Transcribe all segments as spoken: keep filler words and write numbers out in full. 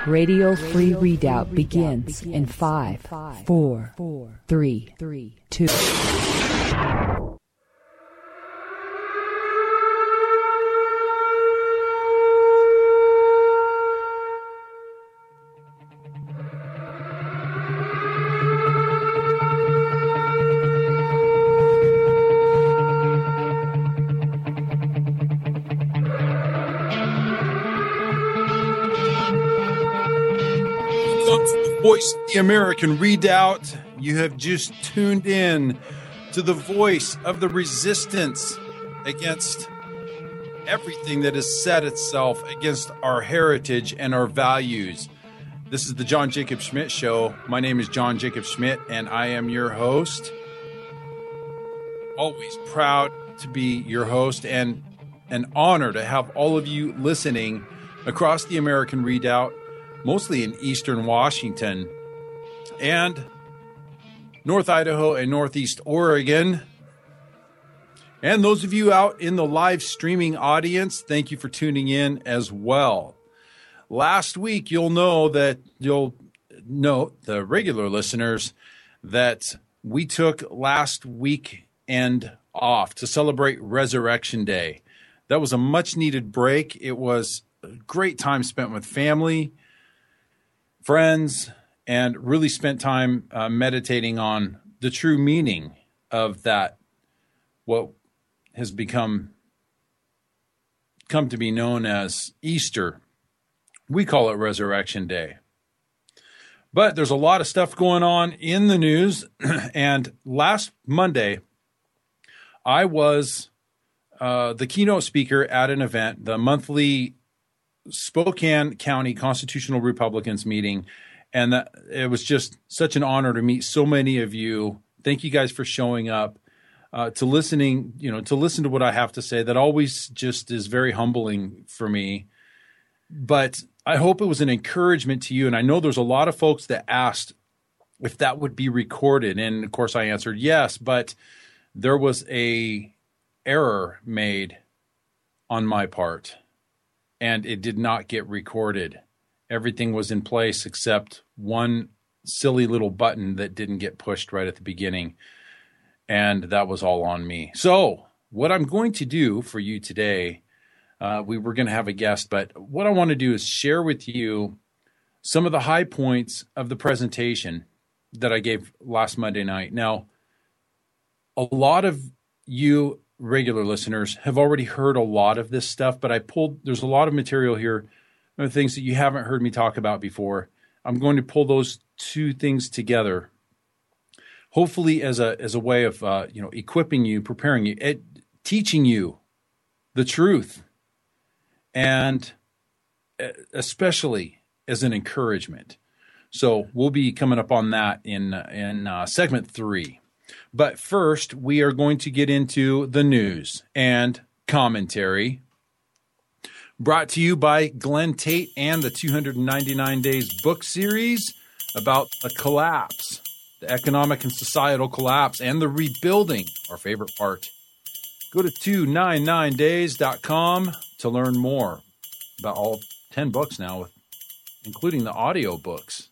Radio Free Redoubt begins in five, four, three, two. Voice of the American Redoubt. You have just tuned in to the voice of the resistance against everything that has set itself against our heritage and our values. This is the John Jacob Schmidt Show. My name is John Jacob Schmidt, and I am your host. Always proud to be your host, and an honor to have all of you listening across the American Redoubt, mostly in eastern Washington and North Idaho and Northeast Oregon. And those of you out in the live streaming audience, thank you for tuning in as well. Last week, you'll know that you'll note, the regular listeners, that we took last weekend off to celebrate Resurrection Day. That was a much needed break. It was a great time spent with family, friends, and really spent time uh, meditating on the true meaning of that, what has become come to be known as Easter. We call it Resurrection Day. But there's a lot of stuff going on in the news, and last Monday, I was uh, the keynote speaker at an event, the monthly Spokane County Constitutional Republicans meeting, and that, it was just such an honor to meet so many of you. Thank you guys for showing up, uh, to listening, you know, to listen to what I have to say. That always just is very humbling for me. But I hope it was an encouragement to you. And I know there's a lot of folks that asked if that would be recorded, and of course I answered yes. But there was a error made on my part, and it did not get recorded. Everything was in place except one silly little button that didn't get pushed right at the beginning, and that was all on me. So what I'm going to do for you today, uh, we were going to have a guest, but what I want to do is share with you some of the high points of the presentation that I gave last Monday night. Now, a lot of you regular listeners have already heard a lot of this stuff, but I pulled, there's a lot of material here, things that you haven't heard me talk about before. I'm going to pull those two things together, hopefully as a as a way of uh, you know equipping you, preparing you, ed- teaching you the truth, and especially as an encouragement. So we'll be coming up on that in in uh, segment three. But first, we are going to get into the news and commentary, brought to you by Glenn Tate and the two hundred ninety-nine days book series about the collapse, the economic and societal collapse, and the rebuilding, our favorite part. Go to two ninety-nine days dot com to learn more about all ten books now, including the audio books.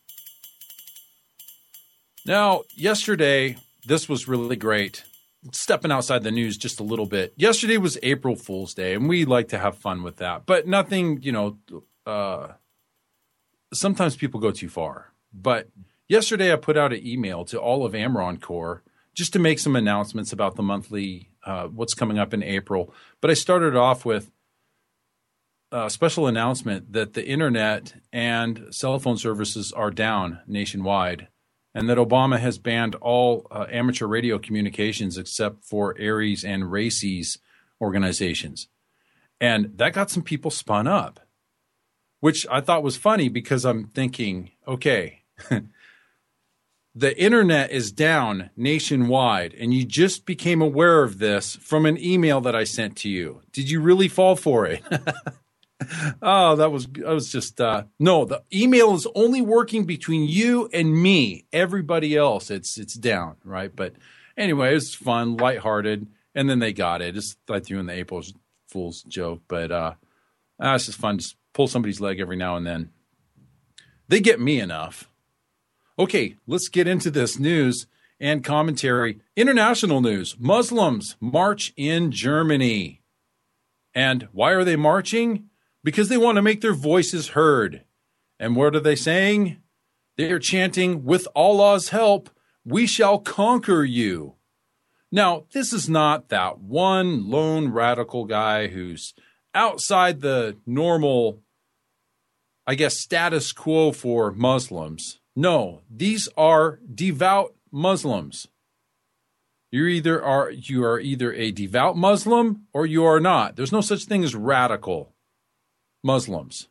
Now, yesterday, this was really great. Stepping outside the news just a little bit. Yesterday was April Fool's Day, and we like to have fun with that. But nothing, you know, uh, sometimes people go too far. But yesterday I put out an email to all of Amron Corps just to make some announcements about the monthly, uh, what's coming up in April. But I started off with a special announcement that the internet and cell phone services are down nationwide, and that Obama has banned all uh, amateur radio communications except for Aries and Races organizations. And that got some people spun up, which I thought was funny because I'm thinking, okay, the internet is down nationwide, and you just became aware of this from an email that I sent to you. Did you really fall for it? Oh, that was, I was just, uh, no, the email is only working between you and me. Everybody else, it's, it's down, right? But anyway, it's fun, lighthearted. And then they got it. Just I threw in the April Fool's joke, but, uh, uh, it's just fun to pull somebody's leg every now and then. They get me enough. Okay, let's get into this news and commentary. International news. Muslims march in Germany. And why are they marching? Because they want to make their voices heard. And what are they saying? They are chanting, with Allah's help, we shall conquer you. Now, this is not that one lone radical guy who's outside the normal, I guess, status quo for Muslims. No, these are devout Muslims. You either are you are either a devout Muslim or you are not. There's no such thing as radical Muslims.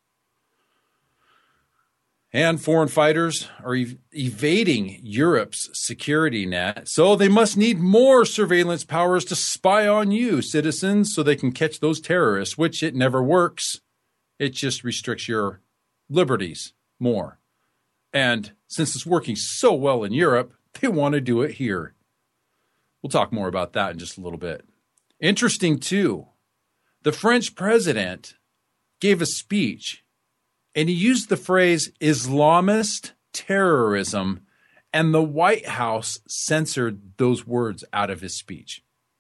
And foreign fighters are ev- evading Europe's security net, so they must need more surveillance powers to spy on you, citizens, so they can catch those terrorists, which it never works. It just restricts your liberties more. And since it's working so well in Europe, they want to do it here. We'll talk more about that in just a little bit. Interesting, too, the French president gave a speech, and he used the phrase Islamist terrorism, and the White House censored those words out of his speech.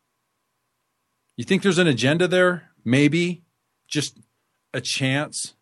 You think there's an agenda there? Maybe. Just a chance.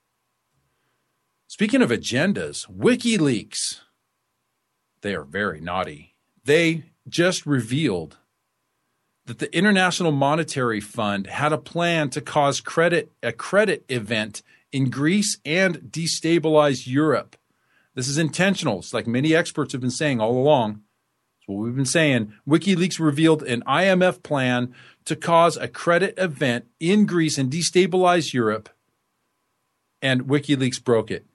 Speaking of agendas, WikiLeaks, they are very naughty. They just revealed that the International Monetary Fund had a plan to cause credit a credit event in Greece and destabilize Europe. This is intentional. It's like many experts have been saying all along. It's what we've been saying. WikiLeaks revealed an I M F plan to cause a credit event in Greece and destabilize Europe, and WikiLeaks broke it.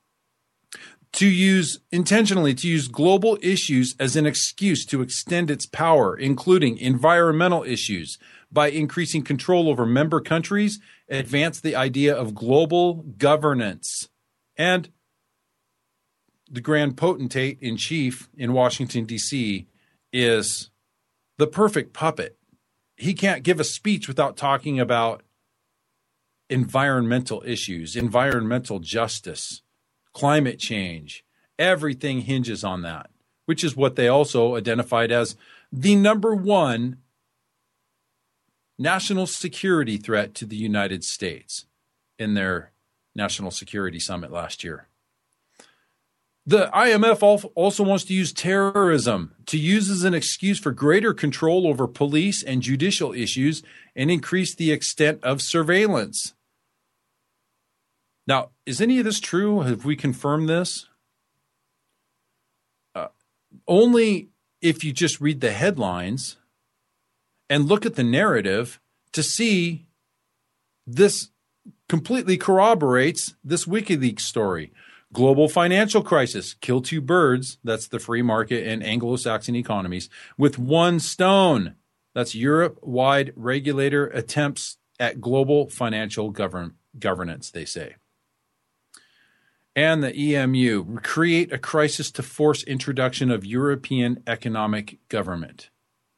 To use, intentionally, to use global issues as an excuse to extend its power, including environmental issues, by increasing control over member countries, advance the idea of global governance. And the grand potentate in chief in Washington, D C is the perfect puppet. He can't give a speech without talking about environmental issues, environmental justice, climate change. Everything hinges on that, which is what they also identified as the number one national security threat to the United States in their National Security Summit last year. The I M F also wants to use terrorism to use as an excuse for greater control over police and judicial issues and increase the extent of surveillance. Now, is any of this true? Have we confirmed this? Uh, only if you just read the headlines and look at the narrative to see this completely corroborates this WikiLeaks story. Global financial crisis, kill two birds, that's the free market and Anglo-Saxon economies, with one stone. That's Europe-wide regulator attempts at global financial govern- governance, they say. And the E M U, create a crisis to force introduction of European economic government.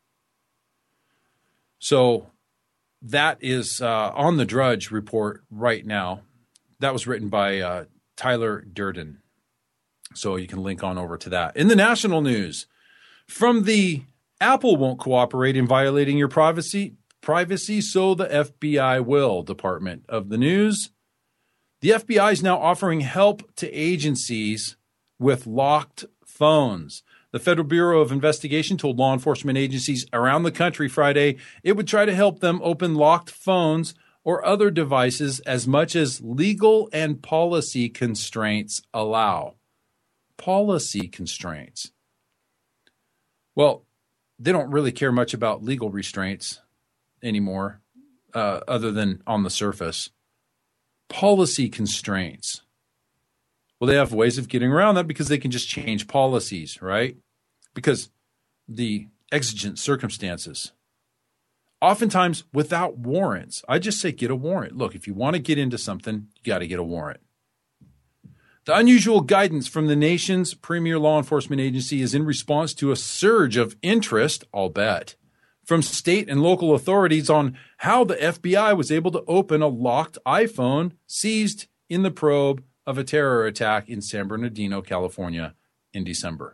So that is uh, on the Drudge report right now. That was written by uh, Tyler Durden. So you can link on over to that. In the national news, from the Apple won't cooperate in violating your privacy, privacy, so the F B I will. Department of the News. The F B I is now offering help to agencies with locked phones. The Federal Bureau of Investigation told law enforcement agencies around the country Friday it would try to help them open locked phones or other devices as much as legal and policy constraints allow. Policy constraints. Well, they don't really care much about legal restraints anymore, uh, other than on the surface. Policy constraints. Well, they have ways of getting around that because they can just change policies, right? Because the exigent circumstances. Oftentimes without warrants. I just say get a warrant. Look, if you want to get into something, you got to get a warrant. The unusual guidance from the nation's premier law enforcement agency is in response to a surge of interest, I'll bet, from state and local authorities on how the F B I was able to open a locked iPhone seized in the probe of a terror attack in San Bernardino, California in December.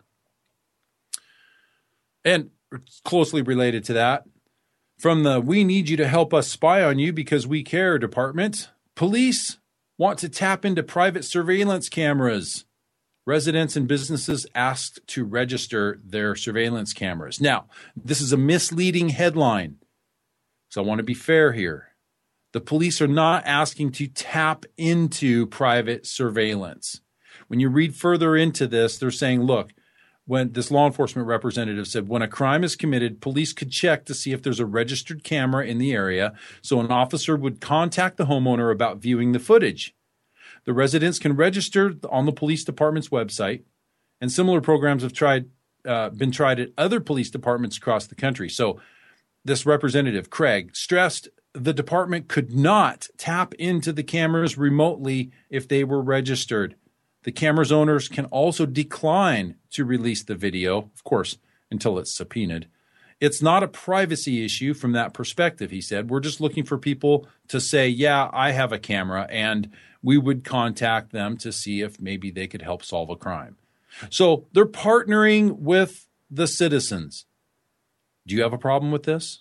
And closely related to that, from the "we need you to help us spy on you because we care" department, police want to tap into private surveillance cameras. Residents and businesses asked to register their surveillance cameras. Now, this is a misleading headline, so I want to be fair here. The police are not asking to tap into private surveillance. When you read further into this, they're saying, look, when this law enforcement representative said, when a crime is committed, police could check to see if there's a registered camera in the area, so an officer would contact the homeowner about viewing the footage. The residents can register on the police department's website, and similar programs have tried, uh, been tried at other police departments across the country. So this representative, Craig, stressed the department could not tap into the cameras remotely if they were registered. The camera's owners can also decline to release the video, of course, until it's subpoenaed. It's not a privacy issue from that perspective, he said. We're just looking for people to say, yeah, I have a camera, and we would contact them to see if maybe they could help solve a crime. So they're partnering with the citizens. Do you have a problem with this?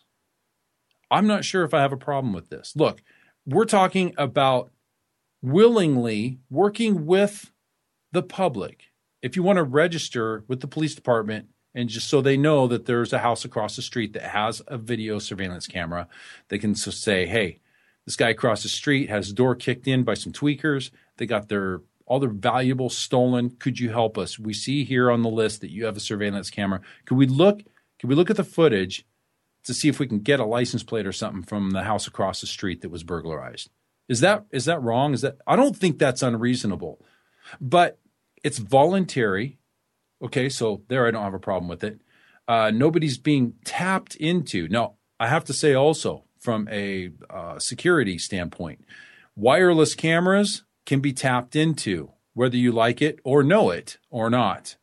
I'm not sure if I have a problem with this. Look, we're talking about willingly working with the public. If you want to register with the police department, and just so they know that there's a house across the street that has a video surveillance camera, they can say, hey, this guy across the street has his door kicked in by some tweakers. They got their all their valuables stolen. Could you help us? We see here on the list that you have a surveillance camera. Could we look, could we look at the footage to see if we can get a license plate or something from the house across the street that was burglarized? Is that is that wrong? Is that I don't think that's unreasonable. But it's voluntary. Okay, so there I don't have a problem with it. Uh, nobody's being tapped into. Now, I have to say also, from a uh, security standpoint, wireless cameras can be tapped into, whether you like it or know it or not.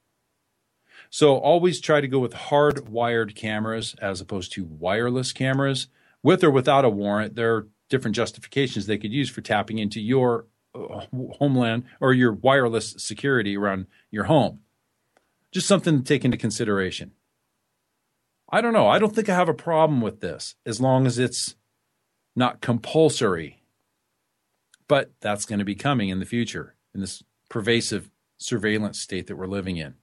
So always try to go with hard-wired cameras as opposed to wireless cameras. With or without a warrant, there are different justifications they could use for tapping into your uh, homeland or your wireless security around your home. Just something to take into consideration. I don't know. I don't think I have a problem with this as long as it's not compulsory. But that's going to be coming in the future in this pervasive surveillance state that we're living in.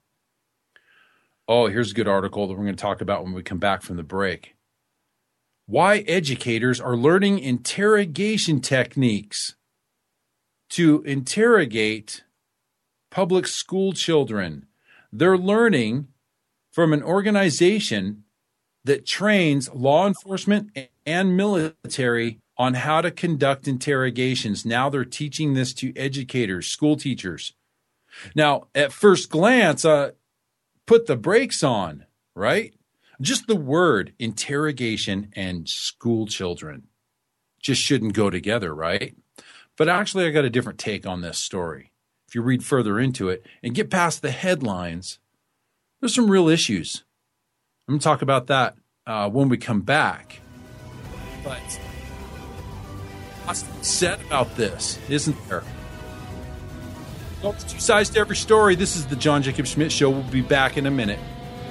Oh, here's a good article that we're going to talk about when we come back from the break. Why educators are learning interrogation techniques to interrogate public school children. They're learning from an organization that trains law enforcement and military on how to conduct interrogations. Now they're teaching this to educators, school teachers. Now, at first glance, uh, put the brakes on, right? Just the word interrogation and school children just shouldn't go together, right? But actually, I got a different take on this story. If you read further into it and get past the headlines, there's some real issues. I'm going to talk about that uh, when we come back. But lots to be said about this, isn't there? Well, it's two sides to every story. This is the John Jacob Schmidt Show. We'll be back in a minute.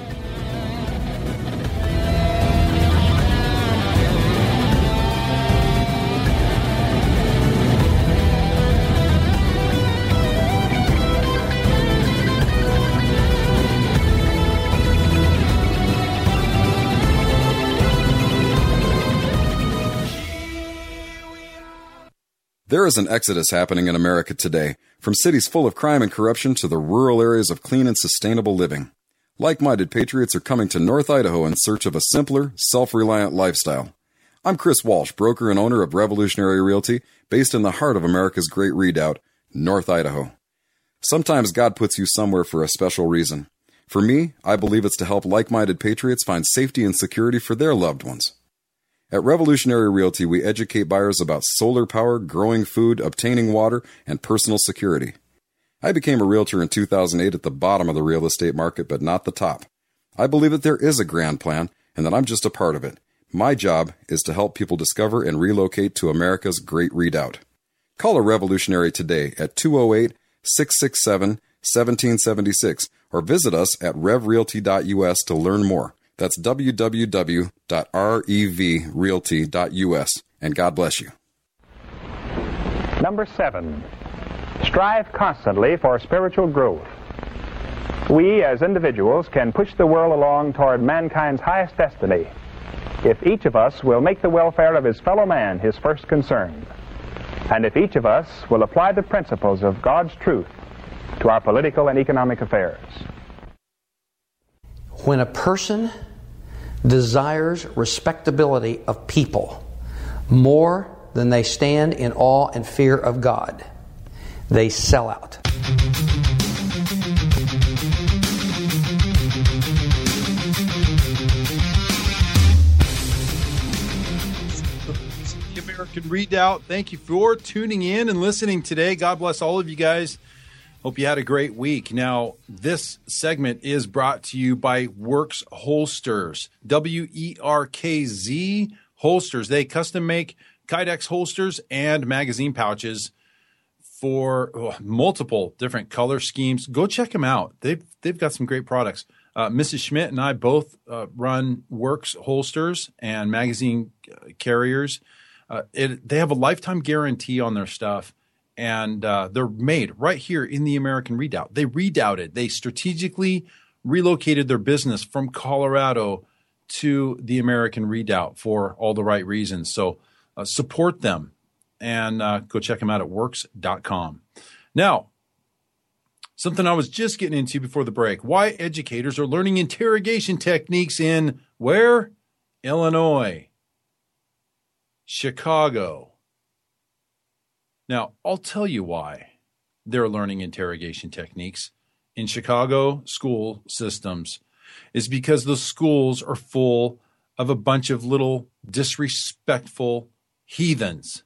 There is an exodus happening in America today, from cities full of crime and corruption to the rural areas of clean and sustainable living. Like-minded patriots are coming to North Idaho in search of a simpler, self-reliant lifestyle. I'm Chris Walsh, broker and owner of Revolutionary Realty, based in the heart of America's great redoubt, North Idaho. Sometimes God puts you somewhere for a special reason. For me, I believe it's to help like-minded patriots find safety and security for their loved ones. At Revolutionary Realty, we educate buyers about solar power, growing food, obtaining water, and personal security. I became a realtor in two thousand eight at the bottom of the real estate market, but not the top. I believe that there is a grand plan, and that I'm just a part of it. My job is to help people discover and relocate to America's great redoubt. Call a Revolutionary today at two oh eight, six six seven, one seven seven six or visit us at rev realty dot u s to learn more. That's w w w dot rev realty dot u s. And God bless you. Number seven, strive constantly for spiritual growth. We as individuals can push the world along toward mankind's highest destiny if each of us will make the welfare of his fellow man his first concern, and if each of us will apply the principles of God's truth to our political and economic affairs. When a person desires respectability of people more than they stand in awe and fear of God, they sell out. The American Redoubt, thank you for tuning in and listening today. God bless all of you guys. Hope you had a great week. Now, this segment is brought to you by Werks Holsters, W E R K Z Holsters. They custom make Kydex holsters and magazine pouches for oh, multiple different color schemes. Go check them out. They've, they've got some great products. Uh, Missus Schmidt and I both uh, run Werks Holsters and magazine carriers. Uh, it, they have a lifetime guarantee on their stuff. And uh, they're made right here in the American Redoubt. They redoubted. They strategically relocated their business from Colorado to the American Redoubt for all the right reasons. So uh, support them and uh, go check them out at werks dot com. Now, something I was just getting into before the break. Why educators are learning interrogation techniques in where? Illinois, Chicago. Now, I'll tell you why they're learning interrogation techniques in Chicago school systems is because the schools are full of a bunch of little disrespectful heathens.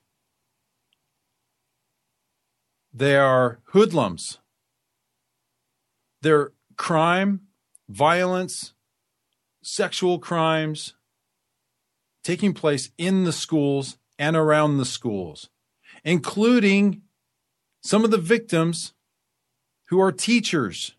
They are hoodlums. They're crime, violence, sexual crimes taking place in the schools and around the schools, including some of the victims who are teachers.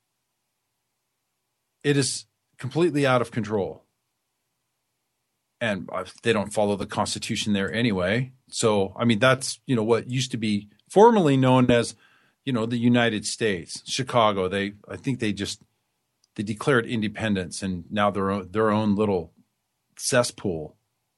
It is completely out of control. And they don't follow the Constitution there anyway. So, I mean, that's, you know, what used to be formerly known as, you know, the United States, Chicago. They, I think they just, they declared independence and now they're their own little cesspool.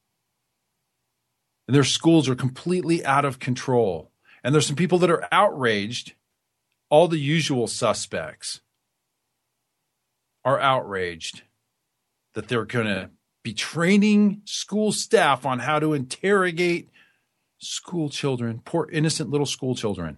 And their schools are completely out of control. And there's some people that are outraged. All the usual suspects are outraged that they're going to be training school staff on how to interrogate school children, poor innocent little school children.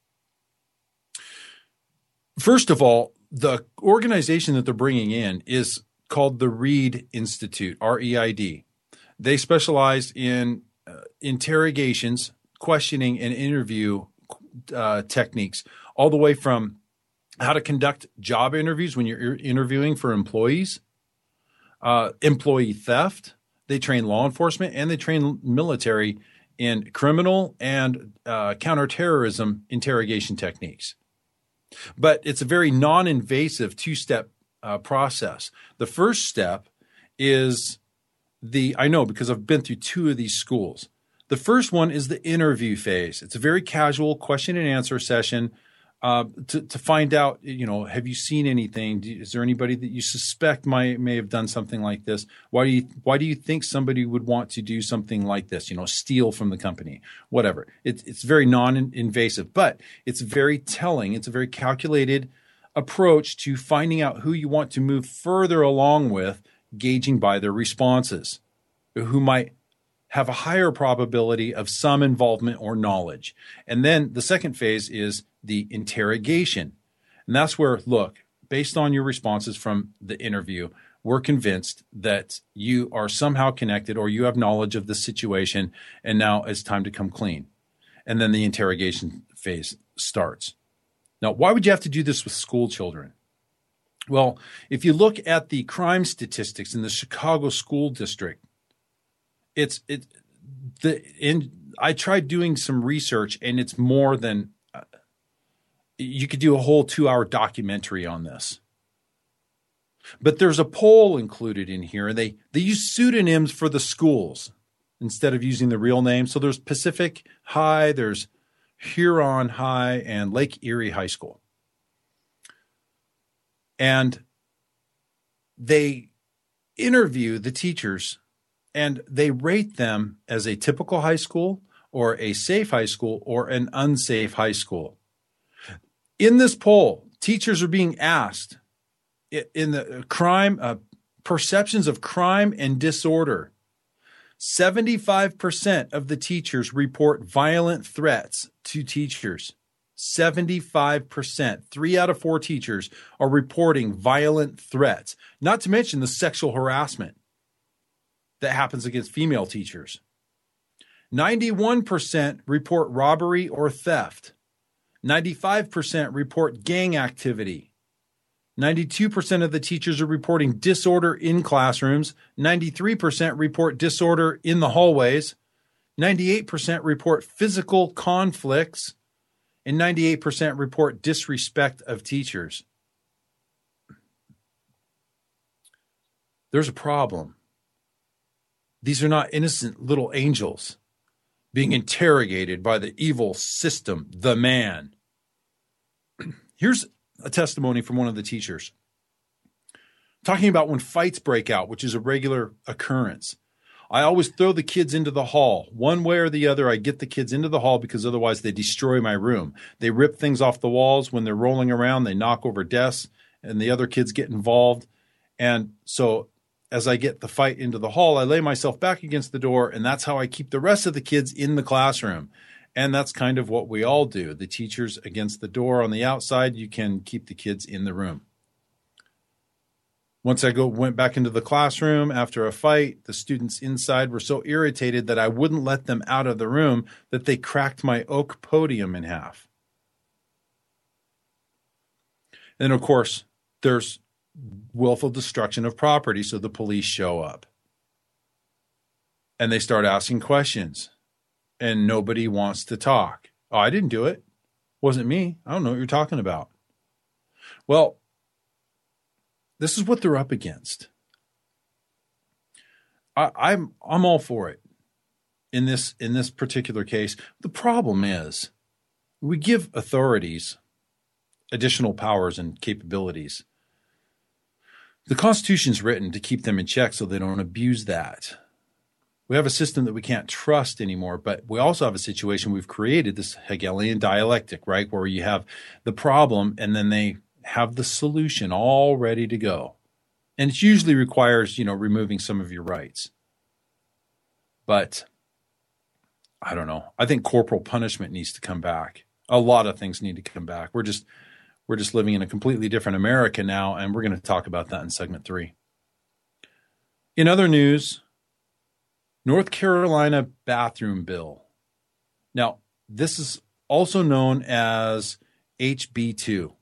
First of all, the organization that they're bringing in is called the Reid Institute, R E I D. They specialize in uh, interrogations, questioning, and interview uh, techniques, all the way from how to conduct job interviews when you're interviewing for employees, uh, employee theft. They train law enforcement and they train military in criminal and uh, counterterrorism interrogation techniques. But it's a very non-invasive two-step uh, process. The first step is the, I know because I've been through two of these schools. The first one is the interview phase. It's a very casual question and answer session uh, to, to find out, you know, have you seen anything? Do, is there anybody that you suspect might may have done something like this? Why do you why do you think somebody would want to do something like this? You know, steal from the company, whatever. It's it's very non-invasive, but it's very telling. It's a very calculated approach to finding out who you want to move further along with, gauging by their responses, who might have a higher probability of some involvement or knowledge. And then the second phase is the interrogation. And that's where, look, based on your responses from the interview, we're convinced that you are somehow connected or you have knowledge of the situation, and now it's time to come clean. And then the interrogation phase starts. Now, why would you have to do this with school children? Well, if you look at the crime statistics in the Chicago school district, it's it the in I tried doing some research, and it's more than uh, You could do a whole two-hour documentary on this. But there's a poll included in here, and they, they use pseudonyms for the schools instead of using the real name. So there's Pacific High, there's Huron High, and Lake Erie High School. And they interview the teachers, and they rate them as a typical high school or a safe high school or an unsafe high school. In this poll, teachers are being asked in the crime, uh, perceptions of crime and disorder. seventy-five percent of the teachers report violent threats to teachers. seventy-five percent. Three out of four teachers are reporting violent threats, not to mention the sexual harassment that happens against female teachers. ninety-one percent report robbery or theft. ninety-five percent report gang activity. ninety-two percent of the teachers are reporting disorder in classrooms. ninety-three percent report disorder in the hallways. ninety-eight percent report physical conflicts. And ninety-eight percent report disrespect of teachers. There's a problem. These are not innocent little angels being interrogated by the evil system, the man. Here's a testimony from one of the teachers talking about when fights break out, which is a regular occurrence. I always throw the kids into the hall. One way or the other, I get the kids into the hall because otherwise they destroy my room. They rip things off the walls when they're rolling around. They knock over desks, and the other kids get involved. And so as I get the fight into the hall, I lay myself back against the door, and that's how I keep the rest of the kids in the classroom. And that's kind of what we all do. The teachers against the door on the outside, you can keep the kids in the room. Once I go went back into the classroom after a fight, the students inside were so irritated that I wouldn't let them out of the room that they cracked my oak podium in half. And of course, there's willful destruction of property, so the police show up. And they start asking questions. And nobody wants to talk. Oh, I didn't do it. Wasn't me. I don't know what you're talking about. Well, this is what they're up against. I, I'm I'm all for it in this in this particular case. The problem is we give authorities additional powers and capabilities. The Constitution's written to keep them in check so they don't abuse that. We have a system that we can't trust anymore, but we also have a situation we've created, this Hegelian dialectic, right, where you have the problem and then they have the solution all ready to go. And it usually requires, you know, removing some of your rights. But I don't know. I think corporal punishment needs to come back. A lot of things need to come back. We're just we're just living in a completely different America now, and we're going to talk about that in segment three. In other news, North Carolina bathroom bill. Now, this is also known as H B two.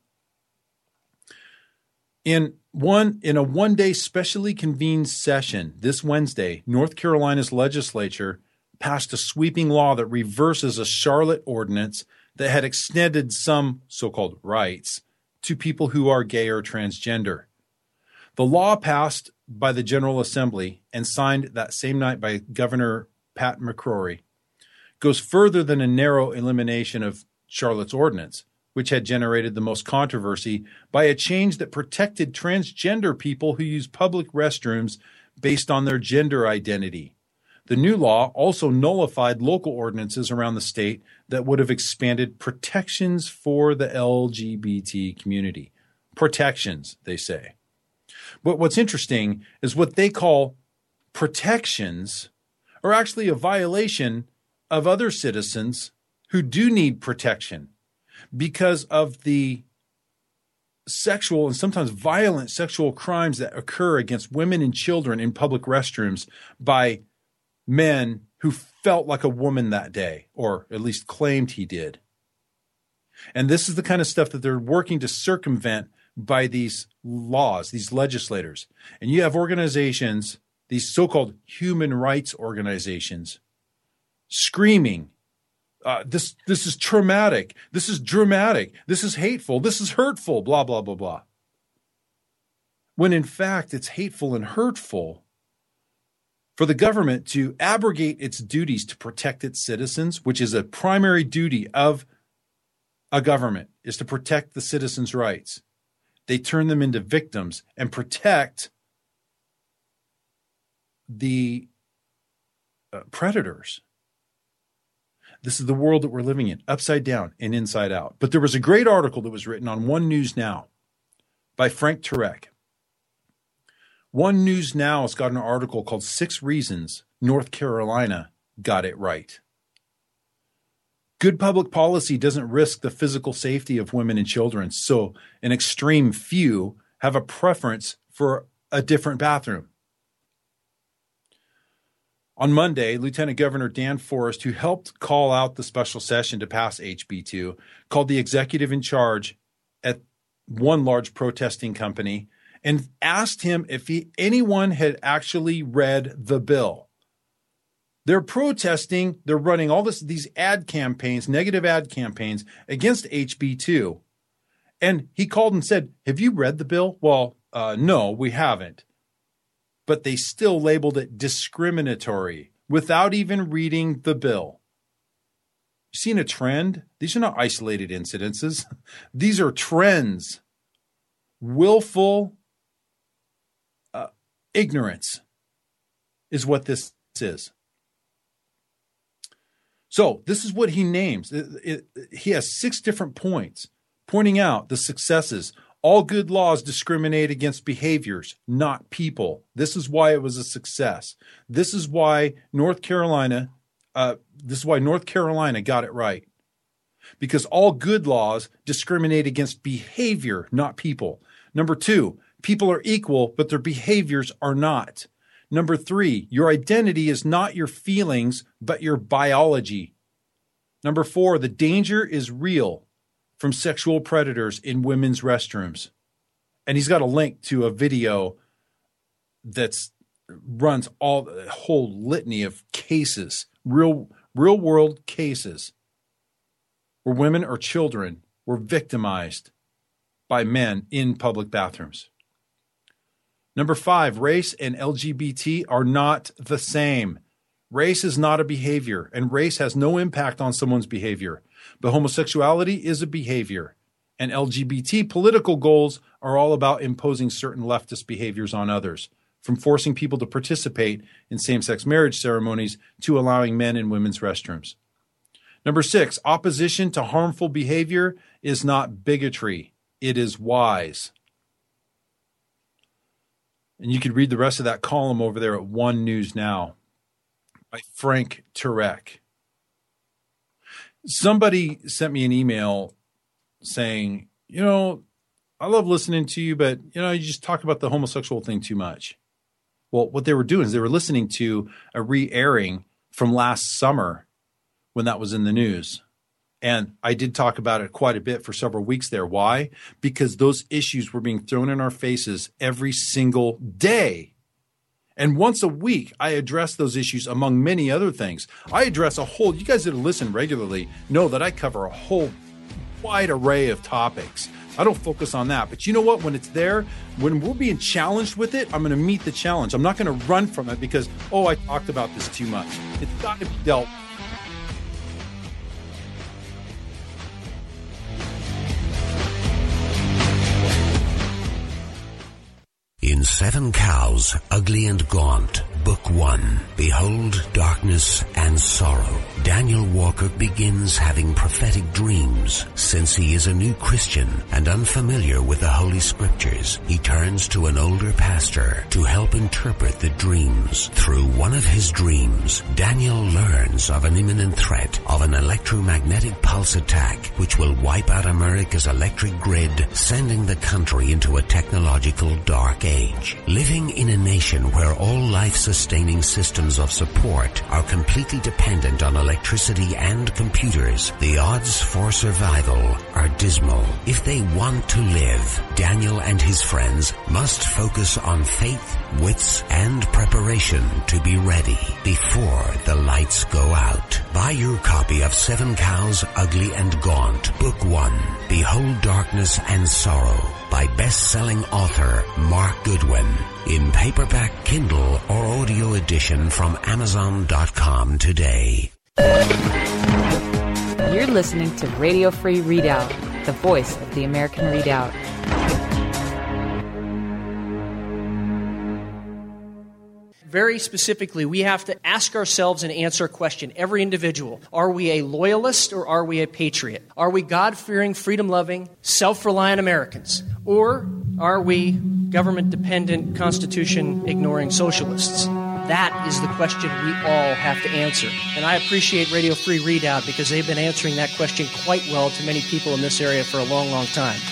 In one in a one-day specially convened session this Wednesday, North Carolina's legislature passed a sweeping law that reverses a Charlotte ordinance that had extended some so-called rights to people who are gay or transgender. The law passed by the General Assembly and signed that same night by Governor Pat McCrory goes further than a narrow elimination of Charlotte's ordinance, which had generated the most controversy by a change that protected transgender people who use public restrooms based on their gender identity. The new law also nullified local ordinances around the state that would have expanded protections for the L G B T community. Protections, they say. But what's interesting is what they call protections are actually a violation of other citizens who do need protection because of the sexual and sometimes violent sexual crimes that occur against women and children in public restrooms by men who felt like a woman that day, or at least claimed he did. And this is the kind of stuff that they're working to circumvent by these laws, these legislators. And you have organizations, these so-called human rights organizations, screaming Uh, this this is traumatic. This is dramatic. This is hateful. This is hurtful, blah, blah, blah, blah. When in fact, it's hateful and hurtful for the government to abrogate its duties to protect its citizens, which is a primary duty of a government, is to protect the citizens' rights. They turn them into victims and protect the uh, predators. This is the world that we're living in, upside down and inside out. But there was a great article that was written on One News Now by Frank Turek. One News Now has got an article called Six Reasons North Carolina Got It Right. Good public policy doesn't risk the physical safety of women and children, so an extreme few have a preference for a different bathroom. On Monday, Lieutenant Governor Dan Forest, who helped call out the special session to pass H B two, called the executive in charge at one large protesting company and asked him if he, anyone had actually read the bill. They're protesting, they're running all this, these ad campaigns, negative ad campaigns against H B two. And he called and said, have you read the bill? Well, uh, no, we haven't. But they still labeled it discriminatory without even reading the bill. You seen a trend? These are not isolated incidences. These are trends. Willful uh, ignorance is what this is. So this is what he names. It, it, he has six different points pointing out the successes. All good laws discriminate against behaviors, not people. This is why it was a success. This is why North Carolina, uh, this is why North Carolina got it right. Because all good laws discriminate against behavior, not people. Number two, people are equal, but their behaviors are not. Number three, your identity is not your feelings, but your biology. Number four, the danger is real from sexual predators in women's restrooms. And he's got a link to a video that's runs all the whole litany of cases, real real world cases where women or children were victimized by men in public bathrooms. Number five, race and L G B T are not the same. Race is not a behavior, and race has no impact on someone's behavior. But homosexuality is a behavior, and L G B T political goals are all about imposing certain leftist behaviors on others, from forcing people to participate in same-sex marriage ceremonies to allowing men in women's restrooms. Number six, opposition to harmful behavior is not bigotry. It is wise. And you can read the rest of that column over there at One News Now by Frank Turek. Somebody sent me an email saying, you know, I love listening to you, but, you know, you just talk about the homosexual thing too much. Well, what they were doing is they were listening to a re-airing from last summer when that was in the news. And I did talk about it quite a bit for several weeks there. Why? Because those issues were being thrown in our faces every single day. And once a week, I address those issues among many other things. I address a whole, you guys that listen regularly know that I cover a whole wide array of topics. I don't focus on that. But you know what? When it's there, when we're being challenged with it, I'm going to meet the challenge. I'm not going to run from it because, oh, I talked about this too much. It's got to be dealt with. In Seven Cows, Ugly and Gaunt, Book One, Behold Darkness and Sorrow, Daniel Walker begins having prophetic dreams. Since he is a new Christian and unfamiliar with the Holy Scriptures, he turns to an older pastor to help interpret the dreams. Through one of his dreams, Daniel learns of an imminent threat of an electromagnetic pulse attack which will wipe out America's electric grid, sending the country into a technological dark age. Living in a nation where all life self-sustaining systems of support are completely dependent on electricity and computers, the odds for survival are dismal. If they want to live, Daniel and his friends must focus on faith, wits, and preparation to be ready before the lights go out. Buy your copy of Seven Cows, Ugly and Gaunt, Book One, Behold Darkness and Sorrow, by best-selling author Mark Goodwin, in paperback, Kindle, or audio edition from Amazon dot com today. You're listening to Radio Free Readout, the voice of the American Readout. Very specifically, we have to ask ourselves and answer a question, every individual. Are we a loyalist or are we a patriot? Are we God-fearing, freedom-loving, self-reliant Americans? Or are we government-dependent, Constitution-ignoring socialists? That is the question we all have to answer. And I appreciate Radio Free Readout because they've been answering that question quite well to many people in this area for a long, long time.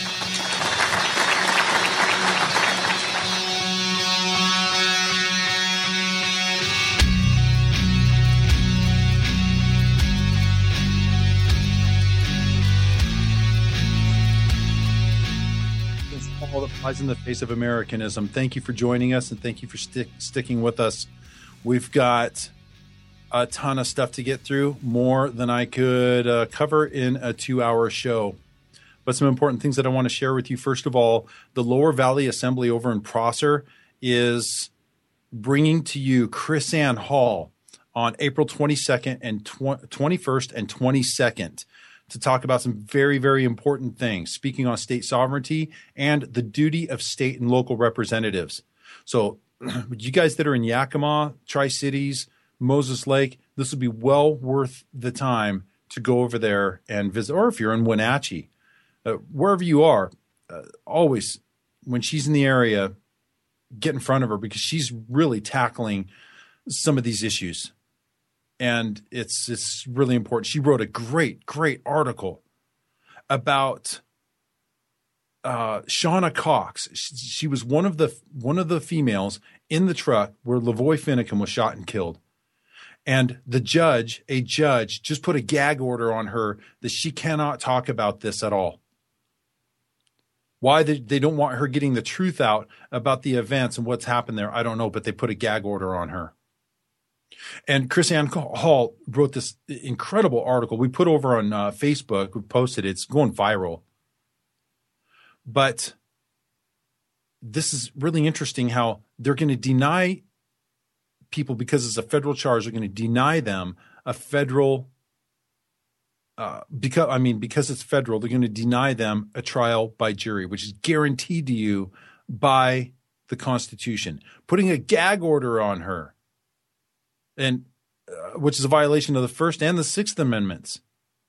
All that flies in the face of Americanism. Thank you for joining us, and thank you for stick, sticking with us. We've got a ton of stuff to get through, more than I could uh, cover in a two-hour show. But some important things that I want to share with you. First of all, the Lower Valley Assembly over in Prosser is bringing to you Chris Ann Hall on April twenty-second and twenty-first and twenty-second. To talk about some very, very important things, speaking on state sovereignty and the duty of state and local representatives. So you guys that are in Yakima, Tri-Cities, Moses Lake, this will be well worth the time to go over there and visit. Or if you're in Wenatchee, uh, wherever you are, uh, always, when she's in the area, get in front of her because she's really tackling some of these issues. And it's it's really important. She wrote a great, great article about uh, Shauna Cox. She, she was one of the one of the females in the truck where Lavoy Finicum was shot and killed. And the judge, a judge, just put a gag order on her that she cannot talk about this at all. Why they, they don't want her getting the truth out about the events and what's happened there, I don't know, but they put a gag order on her. And Chris Ann Hall wrote this incredible article. We put over on uh, Facebook. We posted it. It's going viral. But this is really interesting how they're going to deny people, because it's a federal charge, they're going to deny them a federal uh, because I mean, because it's federal, they're going to deny them a trial by jury, which is guaranteed to you by the Constitution. Putting a gag order on her. And uh, which is a violation of the First and the Sixth Amendments.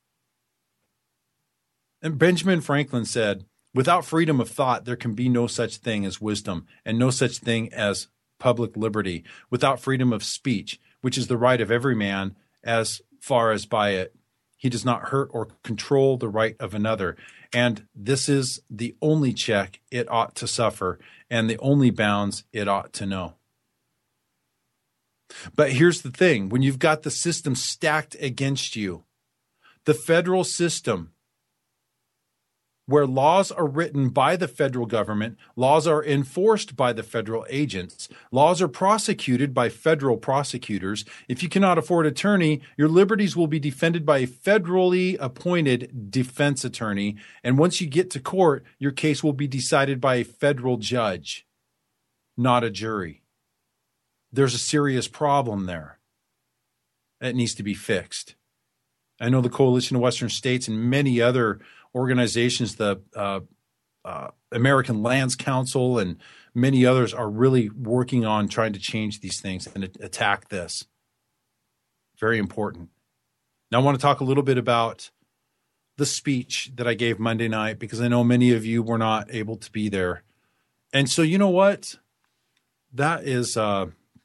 And Benjamin Franklin said, without freedom of thought, there can be no such thing as wisdom and no such thing as public liberty. Without freedom of speech, which is the right of every man, as far as by it, he does not hurt or control the right of another. And this is the only check it ought to suffer and the only bounds it ought to know. But here's the thing. When you've got the system stacked against you, the federal system, where laws are written by the federal government, laws are enforced by the federal agents, laws are prosecuted by federal prosecutors. If you cannot afford an attorney, your liberties will be defended by a federally appointed defense attorney. And once you get to court, your case will be decided by a federal judge, not a jury. There's a serious problem there that needs to be fixed. I know the Coalition of Western States and many other organizations, the uh, uh, American Lands Council and many others, are really working on trying to change these things and attack this. Very important. Now I want to talk a little bit about the speech that I gave Monday night, because I know many of you were not able to be there. And so, you know what? That is... Uh,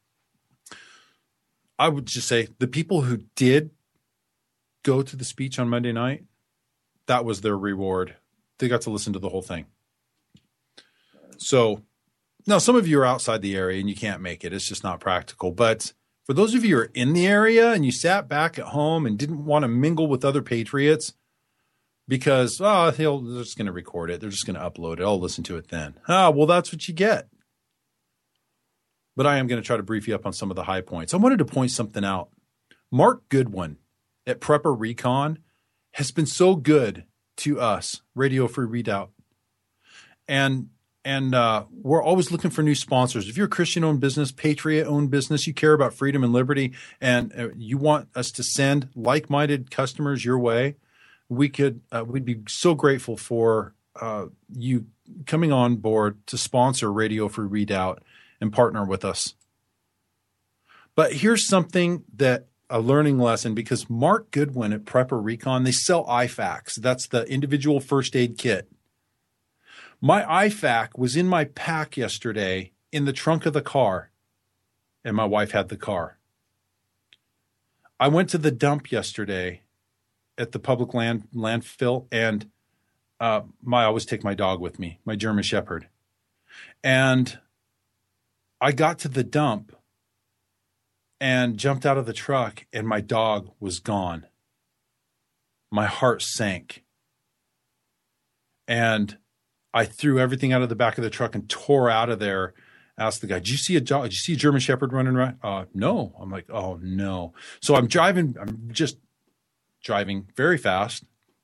I would just say the people who did go to the speech on Monday night, that was their reward. They got to listen to the whole thing. So now, some of you are outside the area and you can't make it. It's just not practical. But for those of you who are in the area and you sat back at home and didn't want to mingle with other patriots because, oh, they'll, they're just going to record it. They're just going to upload it. I'll listen to it then. Ah, well, that's what you get. But I am going to try to brief you up on some of the high points. I wanted to point something out. Mark Goodwin at Prepper Recon has been so good to us, Radio Free Redoubt. And And uh, we're always looking for new sponsors. If you're a Christian-owned business, Patriot-owned business, you care about freedom and liberty, and uh, you want us to send like-minded customers your way, we could uh, we'd be so grateful for uh, you coming on board to sponsor Radio Free Redoubt and partner with us. But here's something that a learning lesson, because Mark Goodwin at Prepper Recon, they sell I FAKs. That's the individual first aid kit. My I FAK was in my pack yesterday in the trunk of the car, and my wife had the car. I went to the dump yesterday at the public land landfill, and uh, my I always take my dog with me, my German Shepherd. And I got to the dump and jumped out of the truck, and my dog was gone. My heart sank. And I threw everything out of the back of the truck and tore out of there. Asked the guy, did you see a dog? Did you see a German Shepherd running around? Uh, no. I'm like, oh, no. So I'm driving. I'm just driving very fast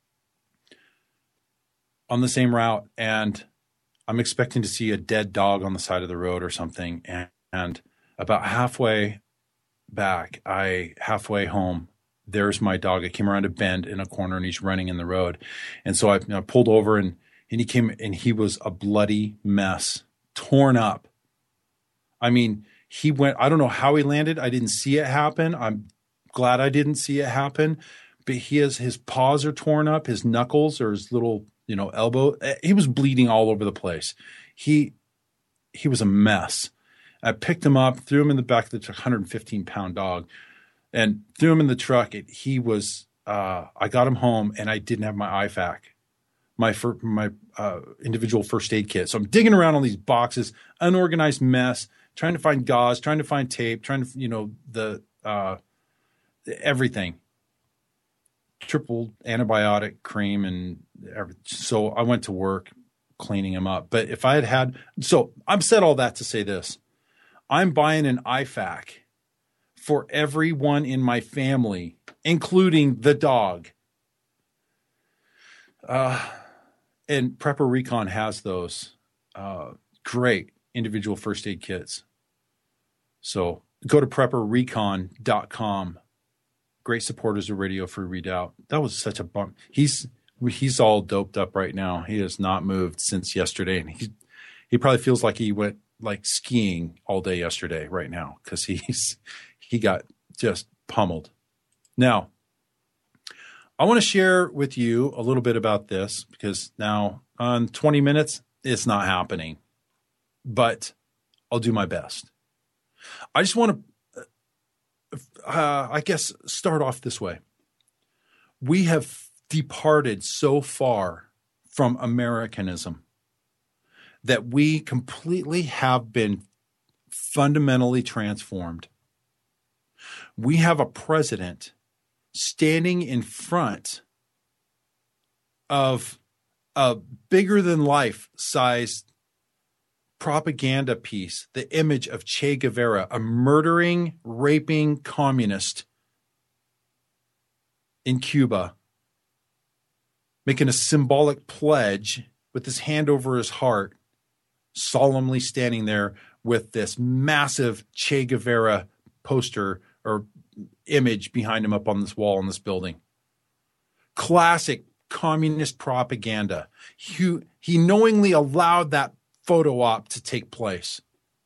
on the same route. And I'm expecting to see a dead dog on the side of the road or something. And, and about halfway back, I halfway home, there's my dog. I came around a bend in a corner and he's running in the road. And so I, you know, I pulled over and And he came and he was a bloody mess, torn up. I mean, he went, I don't know how he landed. I didn't see it happen. I'm glad I didn't see it happen. But he has, his paws are torn up, his knuckles or his little, you know, elbow. He was bleeding all over the place. He, he was a mess. I picked him up, threw him in the back of the truck, one hundred fifteen pound dog, and threw him in the truck. It, he was, uh, I got him home and I didn't have my I FAK. my fir- my uh, individual first aid kit. So I'm digging around all these boxes, unorganized mess, trying to find gauze, trying to find tape, trying to, you know, the uh, everything. Triple antibiotic cream and everything. So I went to work cleaning them up. But if I had had – so I've said all that to say this. I'm buying an I FAK for everyone in my family, including the dog. Uh And Prepper Recon has those uh, great individual first aid kits. So go to prepper recon dot com. Great supporters of Radio Free Redoubt. That was such a bump. He's he's all doped up right now. He has not moved since yesterday, and he he probably feels like he went like skiing all day yesterday right now because he's he got just pummeled. Now, I want to share with you a little bit about this because now on twenty minutes, it's not happening, but I'll do my best. I just want to, uh, I guess, start off this way. We have departed so far from Americanism that we completely have been fundamentally transformed. We have a president standing in front of a bigger than life sized propaganda piece, the image of Che Guevara, a murdering, raping communist in Cuba, making a symbolic pledge with his hand over his heart, solemnly standing there with this massive Che Guevara poster or image behind him up on this wall in this building. Classic communist propaganda. He, he knowingly allowed that photo op to take place.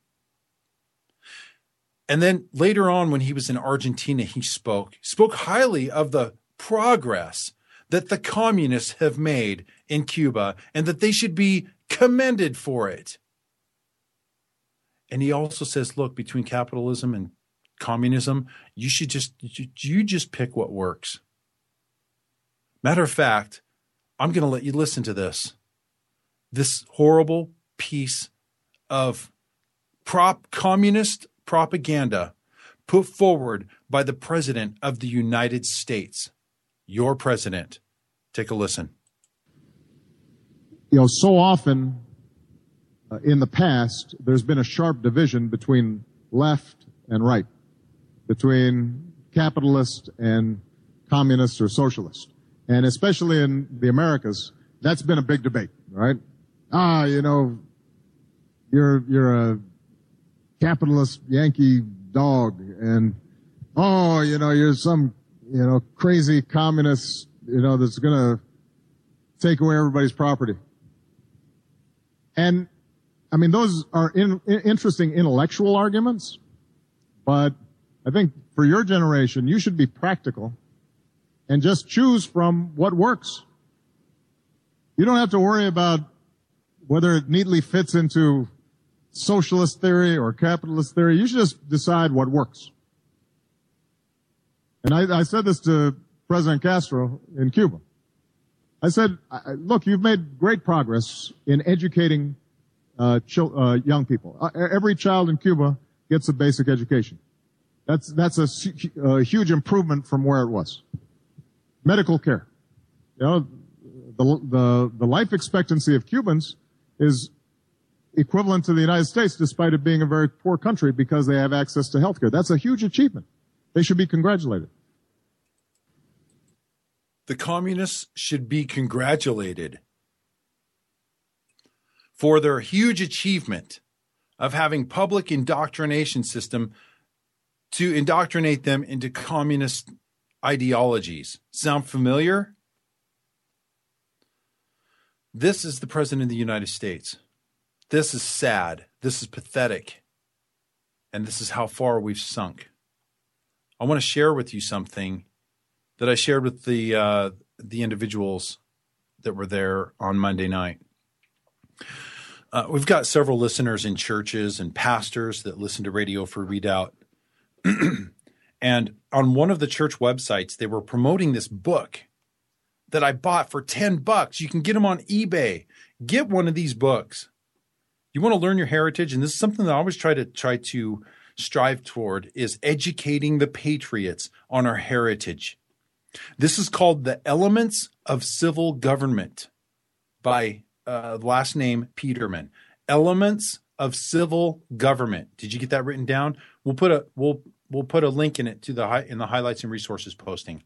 And then later on when he was in Argentina, he spoke, spoke highly of the progress that the communists have made in Cuba and that they should be commended for it. And he also says, look, between capitalism and communism, you should just you just pick what works. Matter of fact, I'm going to let you listen to this. This horrible piece of prop communist propaganda put forward by the President of the United States, your president. Take a listen. You know, so often uh, in the past, there's been a sharp division between left and right, between capitalist and communist or socialist. And especially in the Americas, that's been a big debate, right? Ah, you know, you're, you're a capitalist Yankee dog, and oh, you know, you're some, you know, crazy communist, you know, that's gonna take away everybody's property. And, I mean, those are in, in, interesting intellectual arguments, but I think for your generation, you should be practical and just choose from what works. You don't have to worry about whether it neatly fits into socialist theory or capitalist theory. You should just decide what works. And I, I said this to President Castro in Cuba. I said, look, you've made great progress in educating uh, chil- uh, young people. Uh, every child in Cuba gets a basic education. That's, that's a, a huge improvement from where it was. Medical care. You know, the, the, the life expectancy of Cubans is equivalent to the United States, despite it being a very poor country, because they have access to health care. That's a huge achievement. They should be congratulated. The communists should be congratulated for their huge achievement of having public indoctrination system to indoctrinate them into communist ideologies. Sound familiar? This is the President of the United States. This is sad. This is pathetic. And this is how far we've sunk. I want to share with you something that I shared with the uh, the individuals that were there on Monday night. Uh, we've got several listeners in churches and pastors that listen to Radio Free Redoubt. And on one of the church websites, they were promoting this book that I bought for ten bucks. You can get them on eBay. Get one of these books. You want to learn your heritage, and this is something that I always try to try to strive toward, is educating the patriots on our heritage. This is called The Elements of Civil Government by uh, last name Peterman. Elements of Civil Government. Did you get that written down? We'll put a we'll we'll put a link in it to the in the highlights and resources posting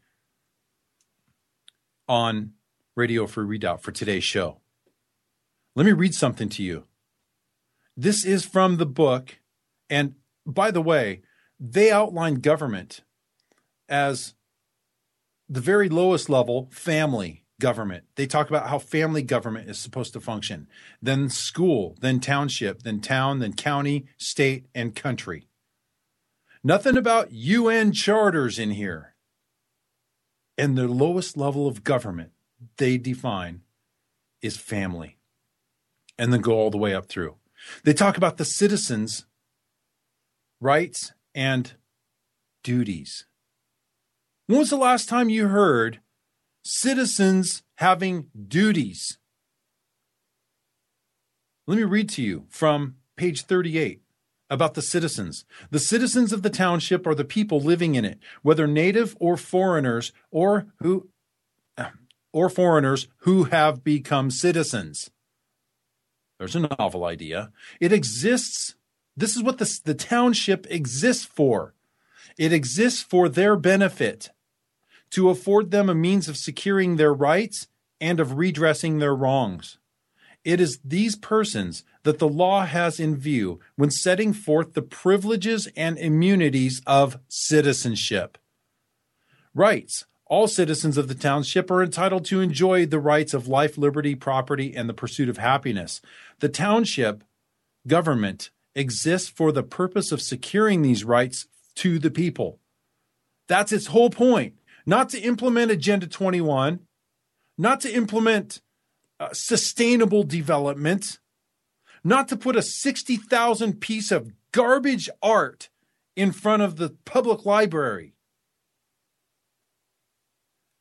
on Radio Free Redoubt for today's show. Let me read something to you. This is from the book, and by the way, they outline government as the very lowest level, family government. They talk about how family government is supposed to function. Then school, then township, then town, then county, state, and country. Nothing about U N charters in here. And the lowest level of government they define is family. And then go all the way up through. They talk about the citizens' rights and duties. When was the last time you heard citizens having duties? Let me read to you from page thirty-eight about the citizens. The citizens of the township are the people living in it, whether native or foreigners or who or foreigners who have become citizens. There's a novel idea. It exists. This is what the, the township exists for. It exists for their benefit, to afford them a means of securing their rights and of redressing their wrongs. It is these persons that the law has in view when setting forth the privileges and immunities of citizenship. Rights. All citizens of the township are entitled to enjoy the rights of life, liberty, property, and the pursuit of happiness. The township government exists for the purpose of securing these rights to the people. That's its whole point. Not to implement Agenda twenty-one, not to implement uh, sustainable development, not to put a sixty thousand piece of garbage art in front of the public library.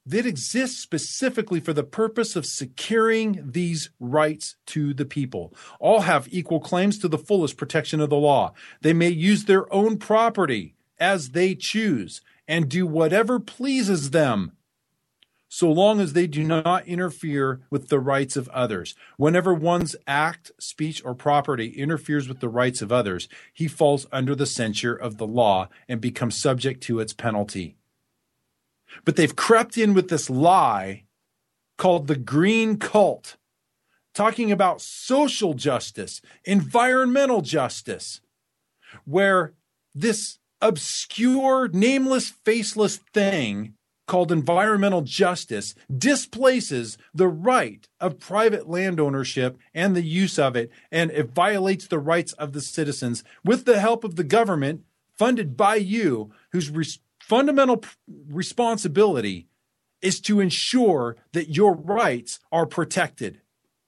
that exists specifically for the purpose of securing these rights to the people. All have equal claims to the fullest protection of the law. They may use their own property as they choose and do whatever pleases them, so long as they do not interfere with the rights of others. Whenever one's act, speech, or property interferes with the rights of others, he falls under the censure of the law and becomes subject to its penalty. But they've crept in with this lie called the green cult, talking about social justice, environmental justice, where this obscure, nameless, faceless thing called environmental justice displaces the right of private land ownership and the use of it, and it violates the rights of the citizens with the help of the government funded by you, whose res- fundamental p- responsibility is to ensure that your rights are protected.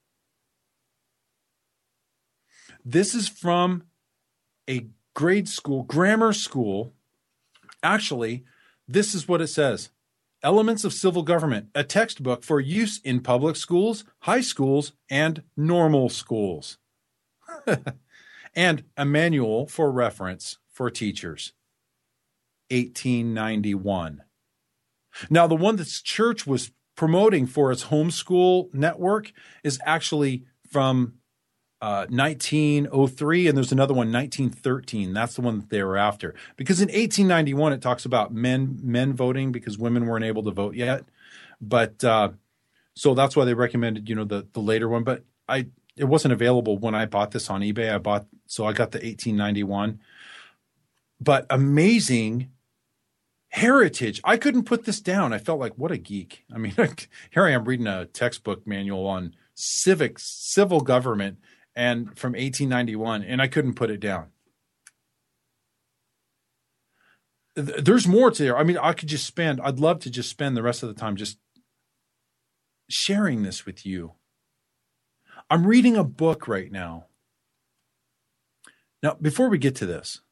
This is from a grade school, grammar school. Actually, this is what it says. Elements of Civil Government, a textbook for use in public schools, high schools, and normal schools. And a manual for reference for teachers. eighteen ninety-one. Now, the one that the church was promoting for its homeschool network is actually from uh, nineteen oh three, and there's another one, nineteen thirteen. That's the one that they were after. Because in eighteen ninety-one, it talks about men men voting because women weren't able to vote yet. But uh, so that's why they recommended, you know, the the later one. But I it wasn't available when I bought this on eBay. I bought so I got the eighteen ninety-one. But amazing heritage. I couldn't put this down. I felt like, what a geek. I mean, here I am reading a textbook manual on civics, civil government, and from eighteen ninety-one, and I couldn't put it down. There's more to there. I mean, I could just spend, I'd love to just spend the rest of the time just sharing this with you. I'm reading a book right now. Now, before we get to this,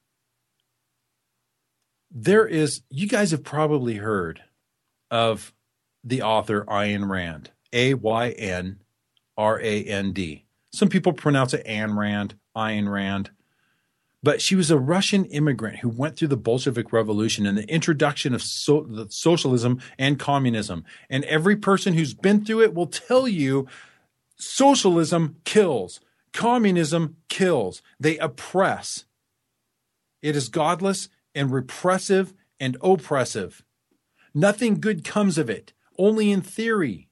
there is, you guys have probably heard of the author Ayn Rand, A Y N R A N D. Some people pronounce it Ayn Rand, Ayn Rand. But she was a Russian immigrant who went through the Bolshevik Revolution and the introduction of so, the socialism and communism. And every person who's been through it will tell you socialism kills. Communism kills. They oppress. It is godless and repressive and oppressive. Nothing good comes of it, only in theory.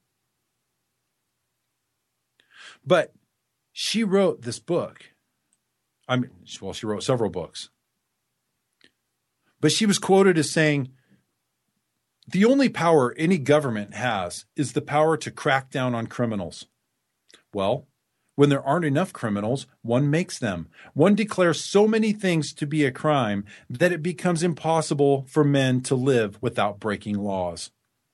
But she wrote this book. I mean, well, she wrote several books. But she was quoted as saying, the only power any government has is the power to crack down on criminals. Well, when there aren't enough criminals, one makes them. One declares so many things to be a crime that it becomes impossible for men to live without breaking laws.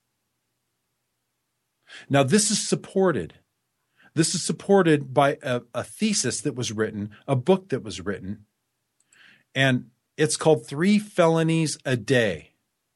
Now, this is supported. This is supported by a, a thesis that was written, a book that was written, and it's called Three Felonies a Day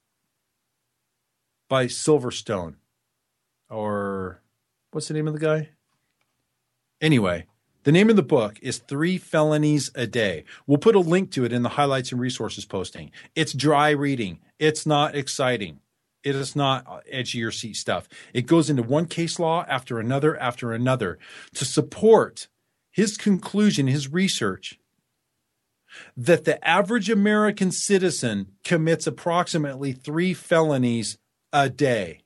by Silverstone. Or what's the name of the guy? Anyway, the name of the book is Three Felonies a Day. We'll put a link to it in the highlights and resources posting. It's dry reading. It's not exciting. It is not edge of your seat stuff. It goes into one case law after another after another to support his conclusion, his research, that the average American citizen commits approximately three felonies a day.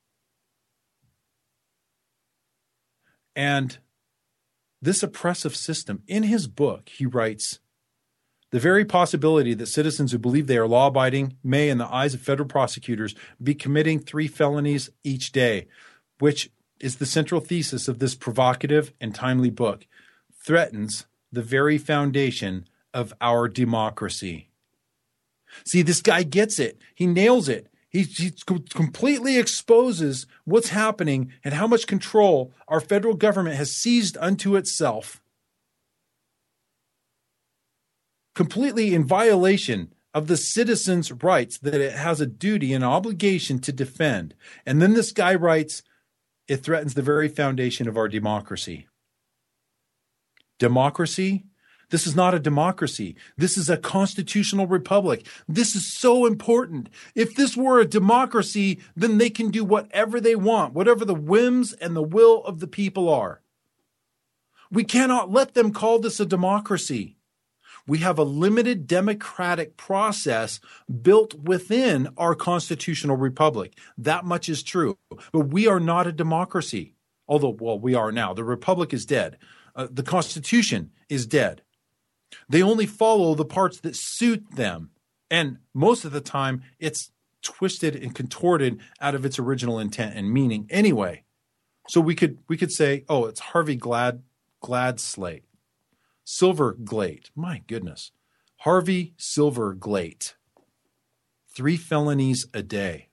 And this oppressive system, in his book, he writes, the very possibility that citizens who believe they are law-abiding may, in the eyes of federal prosecutors, be committing three felonies each day, which is the central thesis of this provocative and timely book, threatens the very foundation of our democracy. See, this guy gets it. He nails it. He, he completely exposes what's happening and how much control our federal government has seized unto itself, completely in violation of the citizen's rights that it has a duty and obligation to defend. And then this guy writes, it threatens the very foundation of our democracy. Democracy? This is not a democracy. This is a constitutional republic. This is so important. If this were a democracy, then they can do whatever they want, whatever the whims and the will of the people are. We cannot let them call this a democracy. We have a limited democratic process built within our constitutional republic. That much is true. But we are not a democracy. Although, well, we are now. The republic is dead. Uh, the Constitution is dead. They only follow the parts that suit them. And most of the time, it's twisted and contorted out of its original intent and meaning anyway. So we could we could say, oh, it's Harvey Glad Gladslate. Silverglate. My goodness. Harvey Silverglate. Three felonies a day.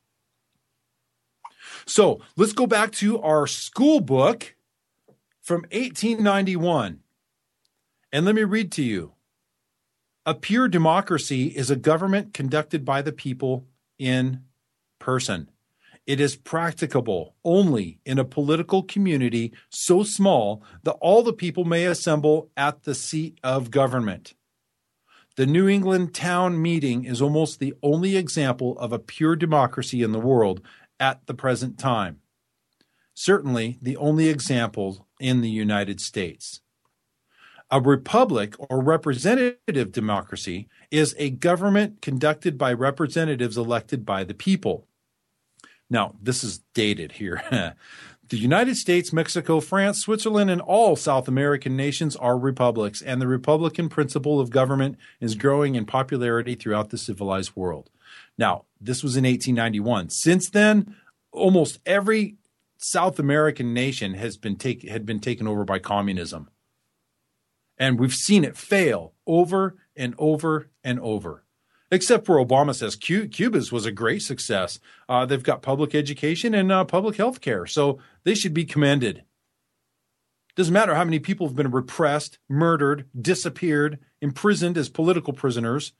So let's go back to our school book from eighteen ninety-one. And let me read to you. A pure democracy is a government conducted by the people in person. It is practicable only in a political community so small that all the people may assemble at the seat of government. The New England town meeting is almost the only example of a pure democracy in the world at the present time. Certainly the only example in the United States. A republic or representative democracy is a government conducted by representatives elected by the people. Now, this is dated here. The United States, Mexico, France, Switzerland, and all South American nations are republics, and the republican principle of government is growing in popularity throughout the civilized world. Now, this was in eighteen ninety-one. Since then, almost every South American nation has been take, had been taken over by communism. And we've seen it fail over and over and over. Except where Obama says Cuba's was a great success. Uh, they've got public education and uh, public health care, so they should be commended. Doesn't matter how many people have been repressed, murdered, disappeared, imprisoned as political prisoners.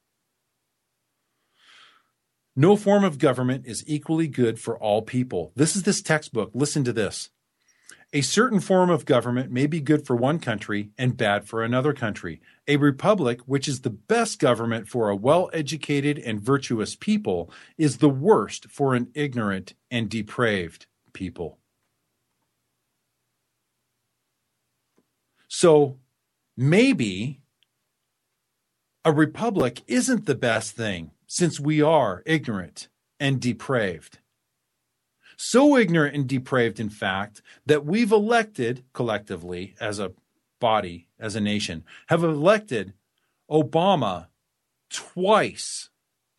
No form of government is equally good for all people. This is this textbook. Listen to this. A certain form of government may be good for one country and bad for another country. A republic, which is the best government for a well-educated and virtuous people, is the worst for an ignorant and depraved people. So maybe a republic isn't the best thing since we are ignorant and depraved. So ignorant and depraved, in fact, that we've elected collectively as a body, as a nation, have elected Obama twice.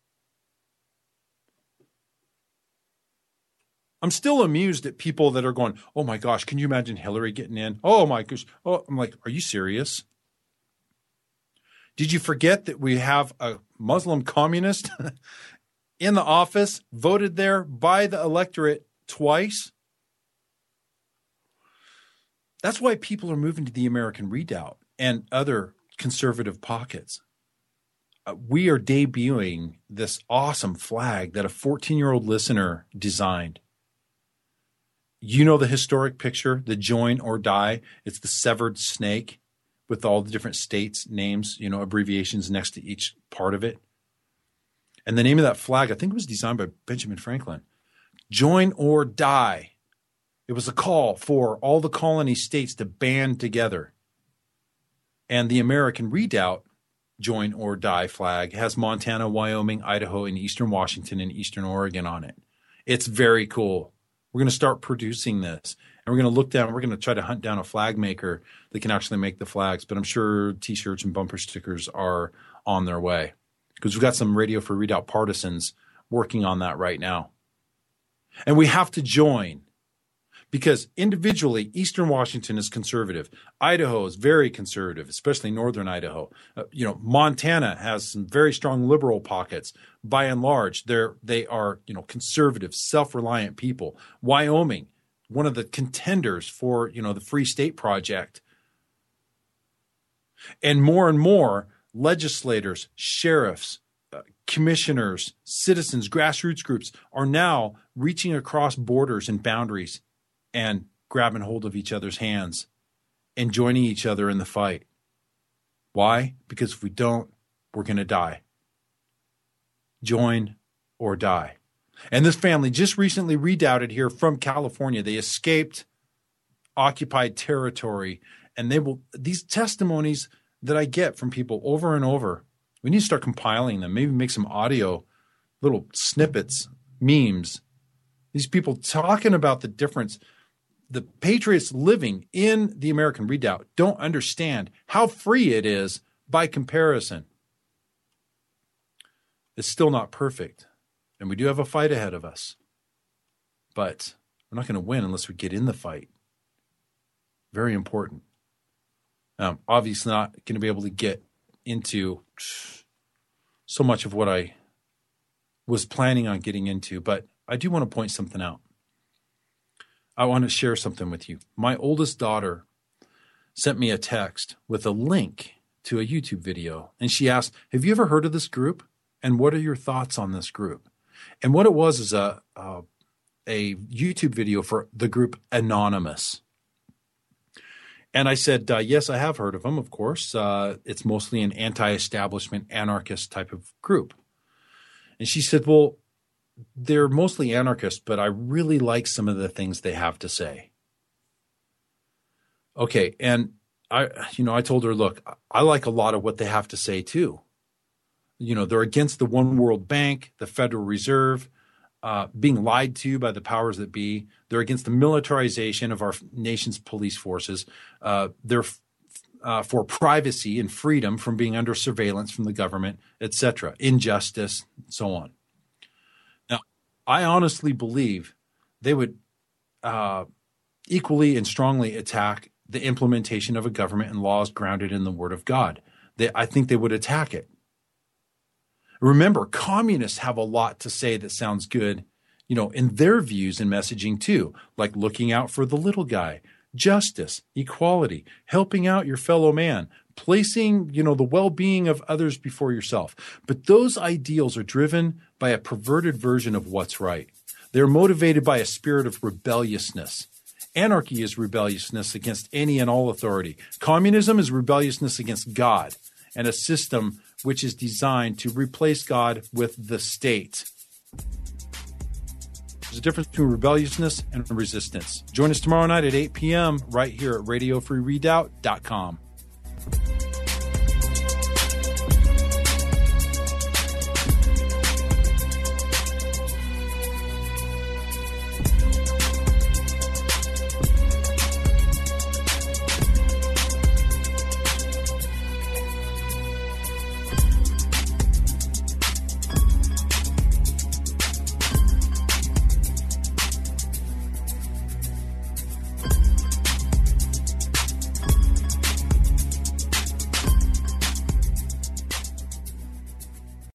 I'm still amused at people that are going, oh my gosh, can you imagine Hillary getting in? Oh my gosh. Oh, I'm like, are you serious? Did you forget that we have a Muslim communist in the office, voted there by the electorate twice? That's why people are moving to the American Redoubt and other conservative pockets. Uh, we are debuting this awesome flag that a fourteen-year-old listener designed. You know the historic picture, the join or die. It's the severed snake with all the different states' names, you know, abbreviations next to each part of it. And the name of that flag, I think it was designed by Benjamin Franklin. Join or die. It was a call for all the colony states to band together. And the American Redoubt join or die flag has Montana, Wyoming, Idaho, and eastern Washington and eastern Oregon on it. It's very cool. We're going to start producing this. And we're going to look down, we're going to try to hunt down a flag maker that can actually make the flags. But I'm sure T-shirts and bumper stickers are on their way. Because we've got some Radio for Redoubt partisans working on that right now. And we have to join because individually, Eastern Washington is conservative. Idaho is very conservative, especially northern Idaho. Uh, you know, Montana has some very strong liberal pockets. By and large, they're, they are, you know, conservative, self-reliant people. Wyoming, one of the contenders for, you know, the Free State Project. And more and more legislators, sheriffs, uh, commissioners, citizens, grassroots groups are now reaching across borders and boundaries and grabbing hold of each other's hands and joining each other in the fight. Why? Because if we don't, we're going to die. Join or die. And this family just recently redoubted here from California. They escaped occupied territory, and they will, these testimonies that I get from people over and over, we need to start compiling them, maybe make some audio, little snippets, memes. These people talking about the difference. The patriots living in the American Redoubt don't understand how free it is by comparison. It's still not perfect, and we do have a fight ahead of us. But we're not going to win unless we get in the fight. Very important. Um, obviously not going to be able to get into so much of what I was planning on getting into, but I do want to point something out. I want to share something with you. My oldest daughter sent me a text with a link to a YouTube video, and she asked, have you ever heard of this group? And what are your thoughts on this group? And what it was is a, a, a YouTube video for the group Anonymous. And I said, uh, yes, I have heard of them, of course. Uh, it's mostly an anti-establishment anarchist type of group. And she said, well, they're mostly anarchists, but I really like some of the things they have to say. Okay, and I, you know, I told her, look, I like a lot of what they have to say too. You know, they're against the One World Bank, the Federal Reserve, uh, being lied to by the powers that be. They're against the militarization of our nation's police forces. Uh, they're f- uh, for privacy and freedom from being under surveillance from the government, et cetera, injustice, and so on. Now, I honestly believe they would uh, equally and strongly attack the implementation of a government and laws grounded in the Word of God. They, I think they would attack it. Remember, communists have a lot to say that sounds good, you know, in their views and messaging too, like looking out for the little guy, justice, equality, helping out your fellow man, placing, you know, the well-being of others before yourself. But those ideals are driven by a perverted version of what's right. They're motivated by a spirit of rebelliousness. Anarchy is rebelliousness against any and all authority. Communism is rebelliousness against God and a system which is designed to replace God with the state. There's a difference between rebelliousness and resistance. Join us tomorrow night at eight p.m. right here at radio free redoubt dot com.